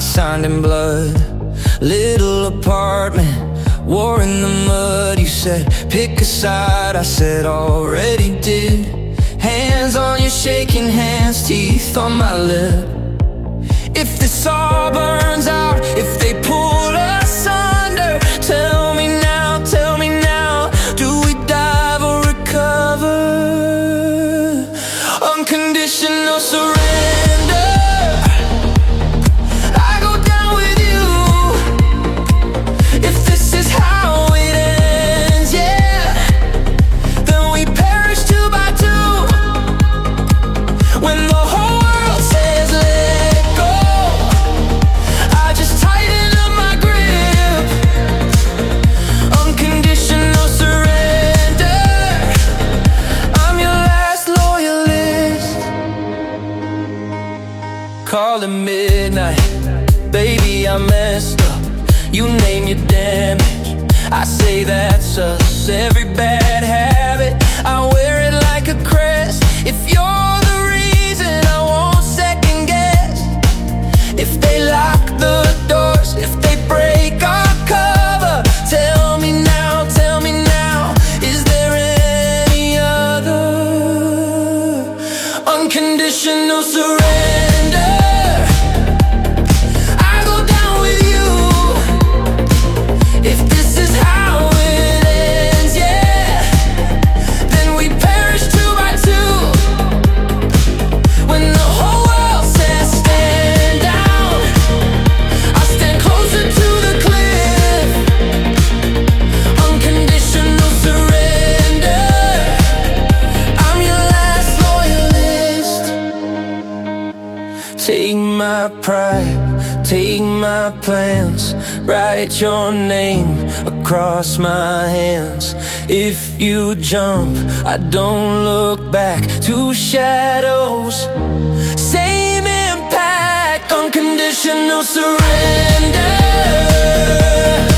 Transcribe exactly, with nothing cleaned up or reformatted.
signed in blood. Little apartment, war in the mud. You said, pick a side, I said, already did. Hands on your shaking hands, teeth on my lip. If this all burns out, if they pull us under, tell me now, tell me now, do we dive or recover? Unconditional surrender, I go down with you. If this is how it ends, yeah, then we perish two by two. When the whole world says let go, I just tighten up my grip. Unconditional surrender, I'm your last loyalist. Call it midnight, baby, I messed up. You name your damage, I say that's us. Every bad habit, I wear it like a crest. If you're the reason, I won't second guess. If they lock the doors, if they break our cover, tell me now, tell me now, is there any other? Unconditional surrender, I go down with you. If this is how it ends, yeah, then we perish two by two. When the whole world says stand down, I stand closer to the cliff. Unconditional surrender, I'm your last loyalist. Take my pride, take my plans, write your name across my hands. If you jump, I don't look back. Two shadows, same impact. Unconditional surrender.